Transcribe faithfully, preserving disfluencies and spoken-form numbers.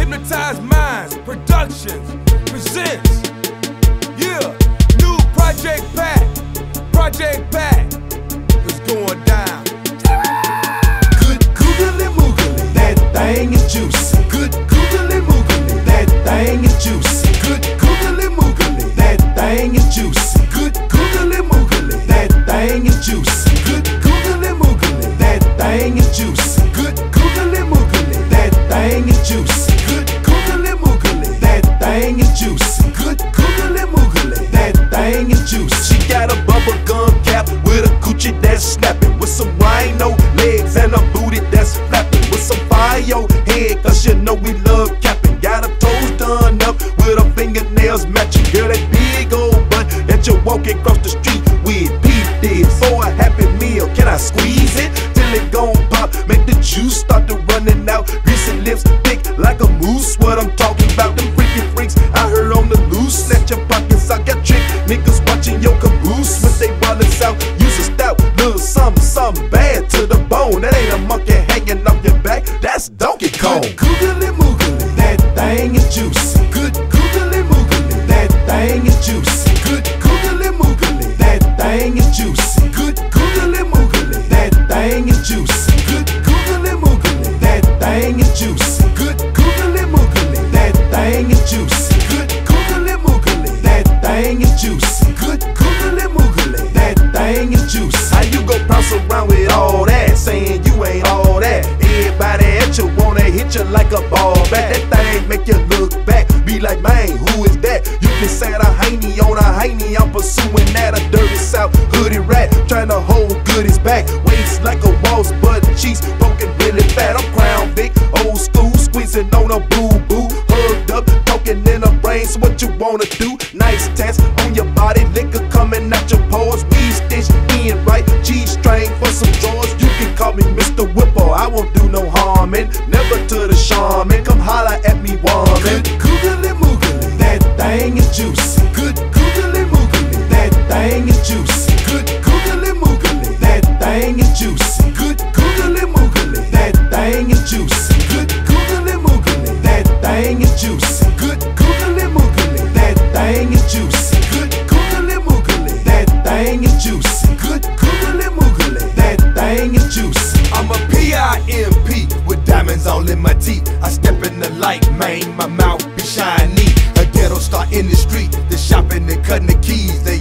Hypnotized Minds Productions presents, yeah, new Project Pat, Project Pat, it's going down. Good googly moogly, that thing is juicy. Good googly moogly, that thing is juicy. Good googly moogly, that thing is juicy. Good googly moogly, that thing is juicy. Good googly moogly, that thing is juicy. Good googly moogly, that thing is juicy. Good googly moogly, that thing is juicy. Good googly moogly, that thing is juicy. She got a bubble gum cap with a Gucci that's snapping, with some rhino legs and a booty that's flapping, with some fire head, cause you know we love capping. Got her toes done up with her fingernails matching. Girl, that big old butt that you're walking across the street with. Peep this for a happy meal. Can I squeeze it till it gon' pop? Make the juice start to running out. Greasy lips thick like a moose. What I'm talking about, them freaky freaks I heard on the loose. Snatch your pockets, I got trick niggas watching your caboose with they wallets out. Use a stout, little something, something bad to the bone. That ain't a monkey hanging off your back, that's Donkey Kong. Good googly moogly, that thing is juicy. Good googly moogly, that thing is juicy. Good googly moogly, that thing is juicy. Good googly moogly, that thing is juicy. Good googly moogly, that thing is juicy. Good googly moogly, that thing is juicy. Good googly moogly, that thing is juicy. Good googly moogly, that thing is juicy. How you gon' bounce around with all that, saying you ain't all that? Everybody at you wanna hit you like a ball bat. That thing make you look back, be like, man, who is that? You can say a hiney on a hiney, I'm pursuing that. A dirty South hoodie rat, trying to hold goodies back. Waist like a waltz, but cheeks poking really fat. I'm Crown Vic, old school, squeezing on a boo-boo. Hugged up, talking in her brain, so what you wanna do? Nice tats on your body, liquor coming out your pores. Weed stitched in right, G-string for some drawers. You can call me Mister Whippo, I won't do no harming. Never to the shaman, come holla at me, woman. Good googly moogly, that thing is juicy. Good googly moogly, that thing is juicy. Good googly moogly, that thing is juicy. Good googly moogly, that thing is juicy. Good googly moogly, that thing is juicy. Good googly moogly, that thing is juicy. Good googly moogly, that thing is juicy. Good googly moogly, that thing is juicy. I'm a P I M P with diamonds all in my teeth. I step in the light, man, my mouth be shiny. A ghetto star in the street, the shopping and cutting the keys. They